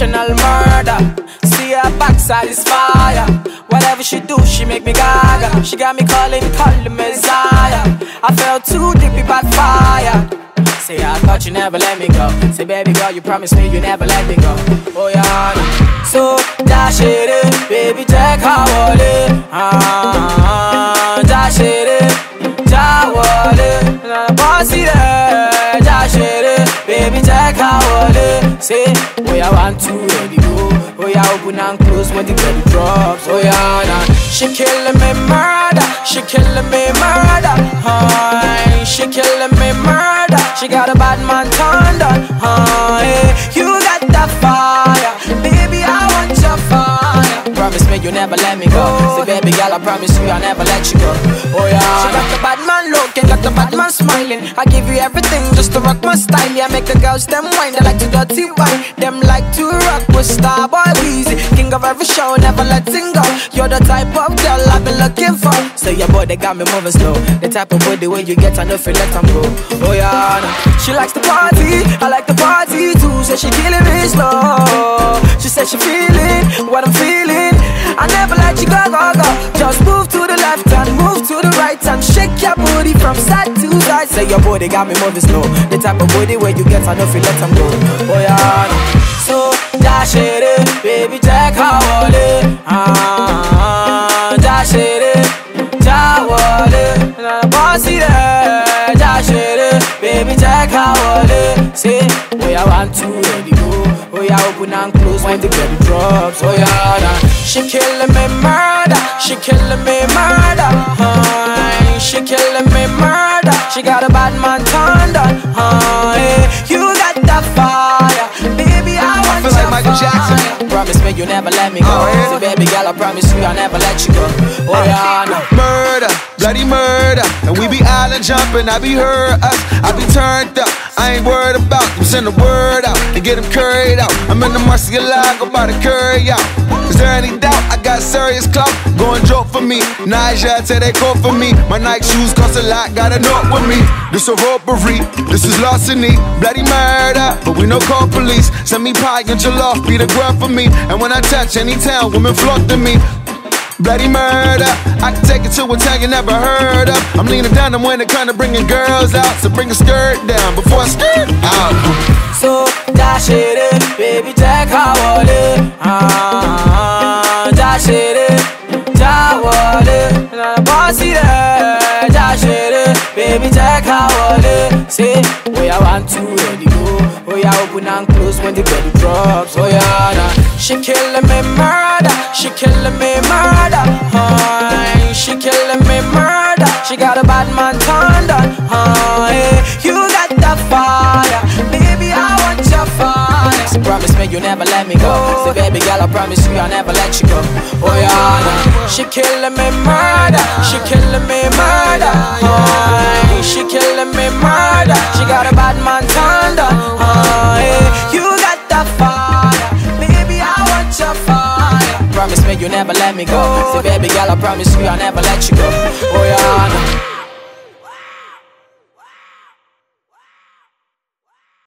criminal murder. See her backside is fire. Whatever she do, she make me gaga. She got me calling the Messiah. I fell too deep, it backfired. Say I thought you never let me go. Say baby girl, you promised me you never let me go. Oh yeah. So dash it, baby, take her wallet. Dash it, wallet. Bossy there, dash it, baby, take her wallet. Say, oh yeah, 1, 2, ready go. Oh yeah, open and close when the belly drops. Oh yeah, nah. She killing me murder. She killing me murder. She killing me murder. She got a bad man turned on. You got that fire, baby, I want your fire. Promise me you never let me go. Say baby girl, I promise you I'll never let you go. Oh yeah. She got the bad man looking, got the bad man smiling. I give you everything just to rock my style. Yeah, make the girls them wine. They like to dirty wine. Them like to rock with Starboy Weezy. King of every show, never letting go. You're the type of girl I've been looking for. Say your boy, they got me moving slow. The type of body when you get, I know if you let them go. Oh yeah. She likes the party, I like the party too. Say she killing me slow. She said she feeling what I'm feeling. I never let you go, go, go. Just move to the left and move to the right and shake your booty from side to side. Say your body got me moving slow. The type of body where you get, I know if you let them go. Oh yeah. So dash it, baby, take her wallet. Dash it, wallet. Bossy there, dash it, baby, take her wallet. Say, oh yeah, 1, 2, ready go. Oh yeah, open and close when the belly drops. Oh yeah, nah. She killing me murder. She killing me murder. She killing me murder. She got a bad man turned on. You got that fire, baby, I want your like Michael Jackson. Promise me you never let me go. So baby girl, I promise you I'll never let you go. Oh yeah, nah. Murder, bloody murder. And we be island jumping, I be heard us, I be turned up. I ain't worried about them, send the word out and get them curried out. I'm in the Murcielago about to curry out. Is there any doubt? I got serious clout. Go and joke for me. Naija say they call for me. My Nike shoes cost a lot, got a note with me. This a robbery, this is larceny, bloody murder. But we no call police. Send me pie and jollof, be the grub for me. And when I touch any town, women flock to me. Bloody murder, I can take it to a town you never heard of. I'm leaning down, I'm when it kinda bringing girls out. So bring a skirt down before I skirt out. So dash it, baby, take her wallet. Dash it, wallet. Bossy there, dash it, baby, take her wallet. Say, oh yeah, 1, 2, ready go. Oh yeah, open and close when the belly drops. Oh yeah, nah. She killing me murder. She killing me murder. She killing me murder. She got a bad man turned on. You got that fire, baby, I want your fire. So promise me you never let me go. Say baby girl, I promise you I'll never let you go. Oh yeah, nah. She killing me murder. She killing me murder. She killing me murder. She got a bad man turned on. You got that fire, baby, I want your fire. Promise me you never let me go. Say baby girl, I promise you I'll never let you go. Oh yeah, nah.